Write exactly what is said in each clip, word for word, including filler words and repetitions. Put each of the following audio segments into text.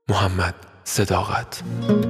محمد صداقت.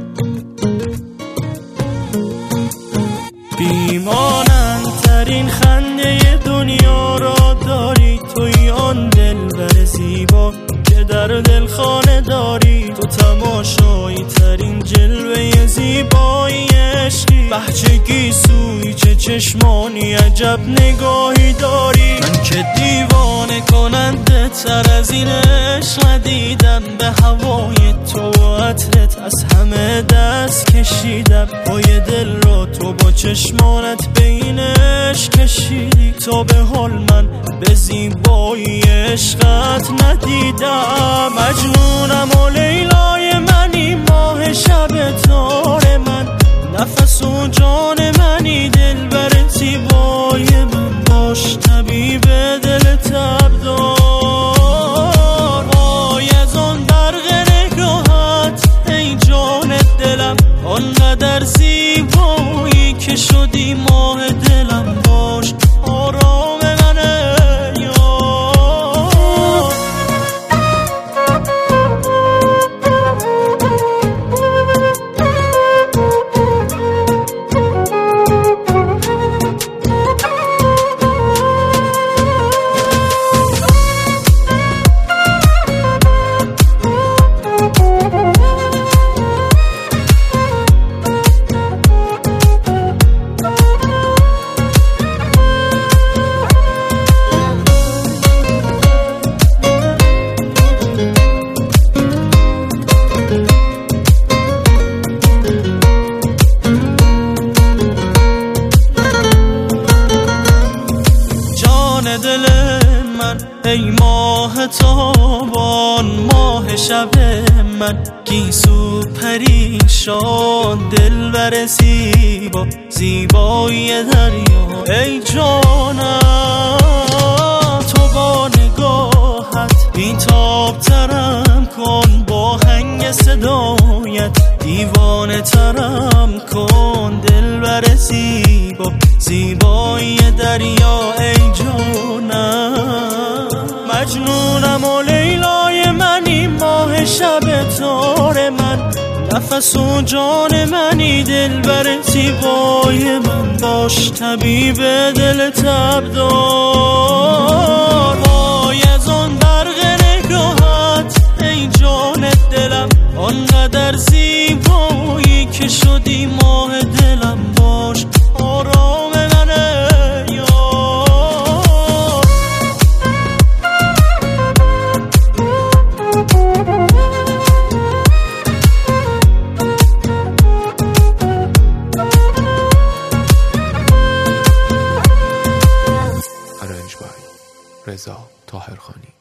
بیمانند ترین خنده دنیا را داری، توی آن دلبر زیبا که در دل خانه داری. تو تماشایی ترین جلوه زیبایی عشقی، بهجگی سوی چه چشمانی عجب نگاهی داری. من که دیوانه کننده تر از این عشق ندیدم، به هوای تو و عطرت از همه دست کشیدم. پای دل را تو با چشمانت بین عشق کشیدی، تو به حال من به زیبایی عشقت ندیدم. مجنونم و لیلای منی، ماه شب تار من، نفس و جان منی، دلبر زیبای من. باش طبیب دل تبدار، وای از آن برق نگاهت ای جان دلم، آنقدر زیبایی که شدی ماه دلم. باش آرام منه یار. دل من ای ماه تابان، ماه شب من گیسو پریشان، دلبر زیبا زیبای دریا ای جانم. تو با نگاهت بی‌تاب ترم کن، با هنگ صدایت دیوانه ترم کن، دلبر زیبا زیبای دریا ای جانم. مجنونم و لیلای منی، ماه شب تار من، نفس و جان منی، دلبر زیبای من. باش طبیب دل تبدار، وای از آن برق نگاهت ای جان دلم، آنقدر زیبایی که شدی ماه دلم. باش آرام منه یار. ارنج بای رضا طاهرخانی.